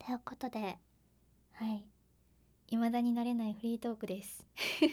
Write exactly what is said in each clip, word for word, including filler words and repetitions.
ということで、はい、未だになれないフリートークです。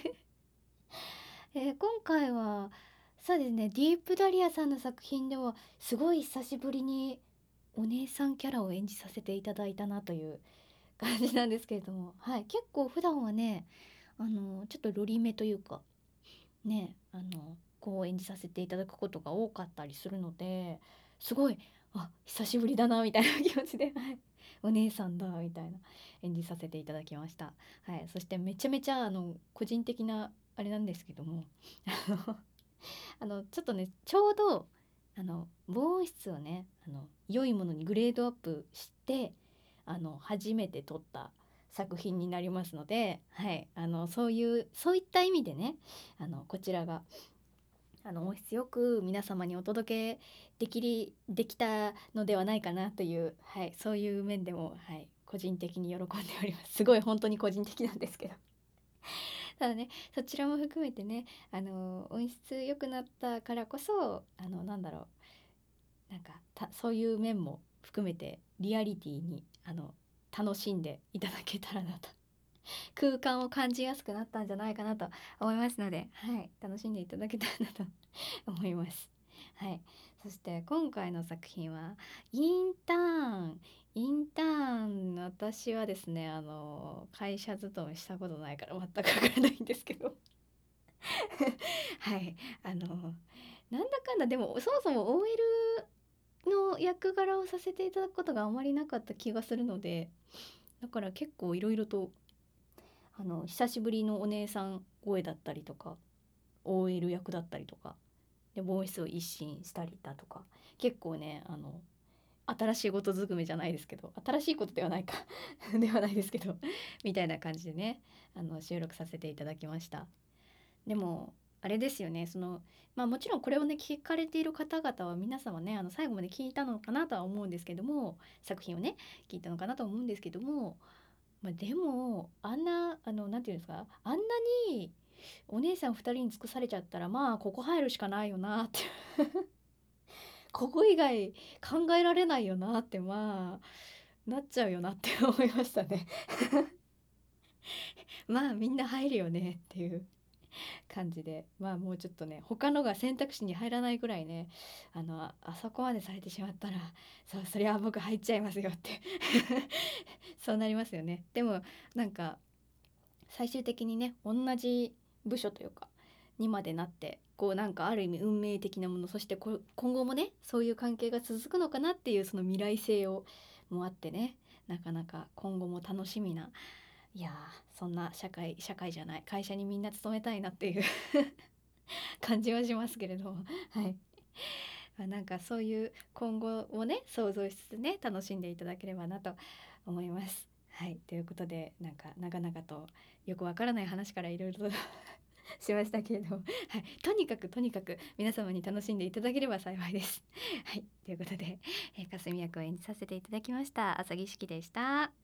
えー今回はそうですね、ディープダリアさんの作品ではすごい久しぶりにお姉さんキャラを演じさせていただいたなという感じなんですけれども、はい、結構普段はね、あのちょっとロリめというかね、あのこう演じさせていただくことが多かったりするので、すごい、あ、久しぶりだなみたいな気持ちで、はい、お姉さんだみたいな演じさせていただきました。はい、そしてめちゃめちゃあの個人的なあれなんですけども、あのあのちょっとね、ちょうどあの防音室をね、あの良いものにグレードアップしてあの初めて撮った作品になりますので、はい、あのそういうそういった意味でね、あのこちらがあの音質よく皆様にお届けできりできたのではないかなという、はい、そういう面でも、はい、個人的に喜んでおります。すごい本当に個人的なんですけど。ただね、そちらも含めてね、あの音質良くなったからこそ、あのなんだろう、なんかたそういう面も含めてリアリティにあの楽しんでいただけたらなと、空間を感じやすくなったんじゃないかなと思いますので、はい、楽しんでいただけたらなと思います。はい、そして今回の作品はインターンインターン私はですね、あの会社勤めしたことないから全くわからないんですけどはい、あのなんだかんだでもそもそも オーエル の役柄をさせていただくことがあまりなかった気がするので、だから結構いろいろとあの久しぶりのお姉さん声だったりとか オーエル 役だったりとかでボイスを一新したりだとか、結構ね、あの新しいことずくめじゃないですけど、新しいことではないかではないですけどみたいな感じでね、あの収録させていただきました。でもあれですよね、そのまあもちろんこれをね聞かれている方々は皆様ね、あの最後まで聞いたのかなとは思うんですけども、作品をね聞いたのかなと思うんですけども、まあ、でもあんなあのなんていうんですか、あんなにお姉さんふたりに尽くされちゃったら、まあここ入るしかないよなってここ以外考えられないよなって、まあなっちゃうよなって思いましたねまあみんな入るよねっていう感じで、まあもうちょっとね他のが選択肢に入らないぐらいね、あのああそこまでされてしまったら、そうそりゃ僕入っちゃいますよってそうなりますよね。でもなんか最終的にね同じ部署というかにまでなって、こうなんかある意味運命的なもの、そしてこ今後もねそういう関係が続くのかなっていうその未来性をもあってね、なかなか今後も楽しみな、いやーそんな社会社会じゃない会社にみんな勤めたいなっていう感じはしますけれども、はい、まあ、なんかそういう今後をね想像しつつね楽しんでいただければなと思います。はい、ということでなんか長々とよくわからない話からいろいろとしましたけれども、はい、とにかくとにかく皆様に楽しんでいただければ幸いです。はい、ということで、えー、霞役を演じさせていただきました浅木式でした。